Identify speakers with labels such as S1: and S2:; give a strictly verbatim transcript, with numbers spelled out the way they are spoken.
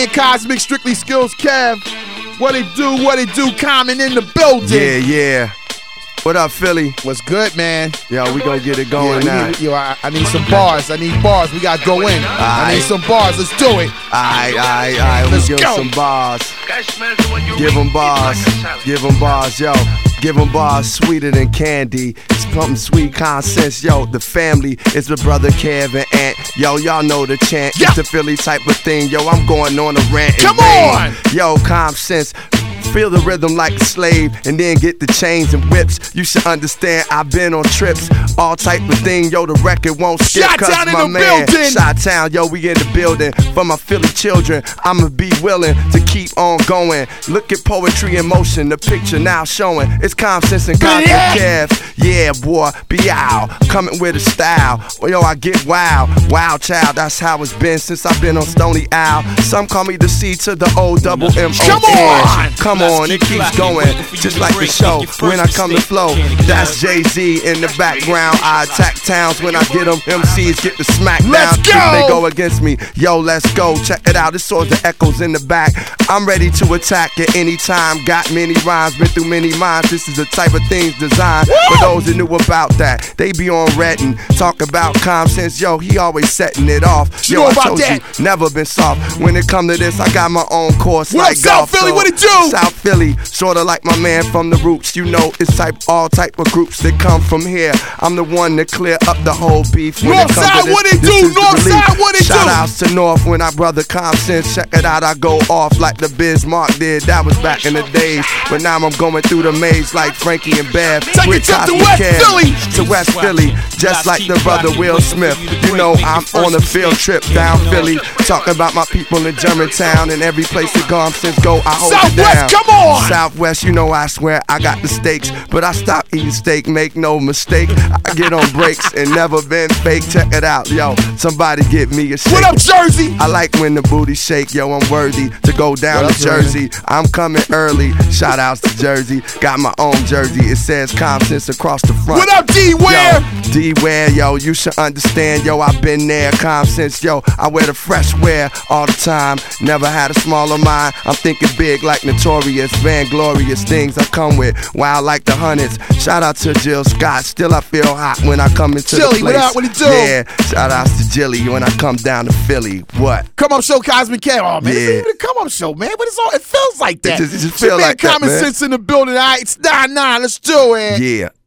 S1: Cosmic, Strictly Skills, Kev. What it do, what it do, Common in the building.
S2: Yeah, yeah. What up, Philly?
S1: What's good, man?
S2: Yo, we gonna get it going
S1: yeah,
S2: now.
S1: Need, yo, I, I need some bars. I need bars. We gotta go in.
S2: All
S1: I
S2: right.
S1: need some bars. Let's do it.
S2: Alright, alright, alright.
S1: Let's
S2: We give
S1: go.
S2: some bars. Give them bars. Give them bars, yo. Give them bars sweeter than candy. Something sweet, common sense, yo. The family is the brother Kev and Aunt. Yo, y'all know the chant.
S1: Yeah.
S2: It's the Philly type of thing. Yo, I'm going on a rant. and
S1: Come
S2: rave.
S1: on.
S2: Yo, common sense. Feel the rhythm like a slave and then get the chains and whips. You should understand I've been on trips. All type of thing, yo, the record won't skip.
S1: Chi-Town in
S2: my
S1: the
S2: man,
S1: building.
S2: Chi-Town, yo, we in the building. For my Philly children, I'ma be willing to keep on going. Look at poetry in motion, the picture now showing. It's common sense and Cosmic
S1: Yeah.
S2: Kev. Yeah, boy, be out. Coming with a style. Well, yo, I get wild. Wild child, that's how it's been since I've been on Stony Owl. Some call me the C to the O double M O N.
S1: Come on.
S2: Come on, it keeps going. Just like the show. When I come to flow, that's Jay-Z in the background. I attack towns when I get them. M Cs get the smack down.
S1: Let's go.
S2: If they go against me, yo, let's go. Check it out. It's sort of the echoes in the back. I'm ready to attack at any time. Got many rhymes, been through many minds. This is the type of things designed for those that knew about that. They be on Red and talk about common sense. Yo, he always setting it off.
S1: You
S2: Yo,
S1: know
S2: I
S1: about
S2: told
S1: that.
S2: you, never been soft. When it come to this, I got my own course.
S1: What
S2: like
S1: up, South
S2: golf,
S1: Philly?
S2: so
S1: What it do?
S2: South Philly, sorta like my man from the roots. You know, it's type all type of groups that come from here. I'm the one that clear up the whole beef. When
S1: North
S2: it comes to
S1: side,
S2: this,
S1: what it
S2: this
S1: do?
S2: is the
S1: North
S2: relief.
S1: side, what it
S2: Shout
S1: do?
S2: outs to North when I brother Compton. Check it out, I go off like the Bismarck did. That was back in the days. But now I'm going through the maze like Frankie and Bev.
S1: Take
S2: With
S1: it to
S2: Cosmic
S1: West
S2: Kev.
S1: Philly.
S2: To West Philly, just like the brother Will Smith. You know, I'm on a field trip down Philly. Talking about my people in Germantown and every place that Compton's go, I hold it down.
S1: Southwest, come on.
S2: Southwest, you know I swear I got the steaks, but I stopped eating steak, make no mistake. I get on breaks and never been fake. Check it out, yo. Somebody get me a shake.
S1: What up, Jersey?
S2: I like when the booty shake, yo. I'm worthy to go down
S1: What
S2: to
S1: up,
S2: Jersey. I'm coming early. Shout outs to Jersey. Got my own jersey. It says Compton's across the front.
S1: What up, D Ware?
S2: Yo, D Ware, yo, you should understand, yo, I've been there, Compton's, yo, I wear the fresh wear all the time, never had a smaller mind, I'm thinking big like Notorious, vainglorious things I come with, wild like the hundreds, shout out to Jill Scott, still I feel hot when I come into
S1: Jilly,
S2: the
S1: what
S2: place.
S1: up, what it do?
S2: Yeah, shout outs to Jilly when I come down to Philly, what?
S1: Come up show, Cosmic Kev. Oh, man,
S2: Yeah.
S1: it's even a come up show, man. But it's all, it feels like that.
S2: It just- it just
S1: It's your
S2: feel
S1: man
S2: like that,
S1: Common
S2: man.
S1: Sense in the building. All right, it's nine nine. Let's do it.
S2: Yeah.